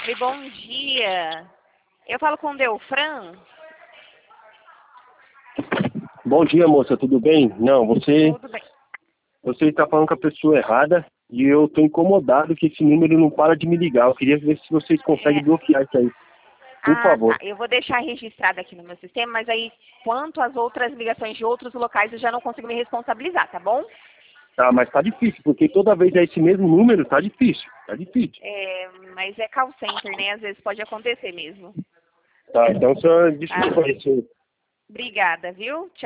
Oi, bom dia. Eu falo com o Delfran? Bom dia, moça, tudo bem? Não, Tudo bem. você está falando com a pessoa errada e eu estou incomodado que esse número não para de me ligar. Eu queria ver se vocês conseguem É, bloquear isso aí, por tá. favor. Eu vou deixar registrado aqui no meu sistema, mas aí, quanto às outras ligações de outros locais, eu já não consigo me responsabilizar, tá bom? Tá, mas tá difícil, porque toda vez é esse mesmo número, tá difícil, tá difícil. Mas é call center, né? Às vezes pode acontecer mesmo. Tá, então só Tá? desculpa isso. Obrigada, viu?